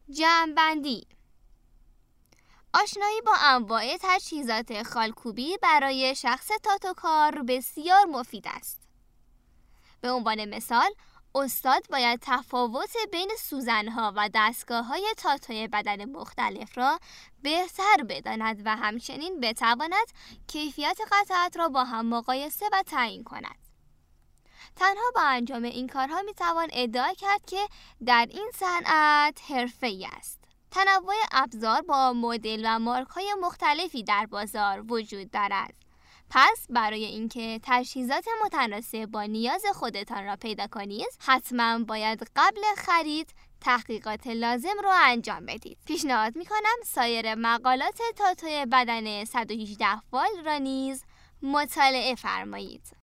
جمع‌بندی: آشنایی با انواع تجهیزات خالکوبی برای شخص تاتوکار بسیار مفید است. به عنوان مثال، استاد باید تفاوت بین سوزن‌ها و دستگاه‌های تاتوی بدن مختلف را بهتر بداند و همچنین بتواند کیفیت قطعات را با هم مقایسه و تعیین کند. تنها با انجام این کارها میتوان ادعا کرد که در این صنعت حرفه‌ای است. تنوع ابزار با مدل و مارک‌های مختلفی در بازار وجود دارد. پس برای اینکه تجهیزات متناسب با نیاز خودتان را پیدا کنید، حتما باید قبل خرید تحقیقات لازم را انجام بدید. پیشنهاد می‌کنم سایر مقالات تاتوی بدن 118 وال را نیز مطالعه فرمایید.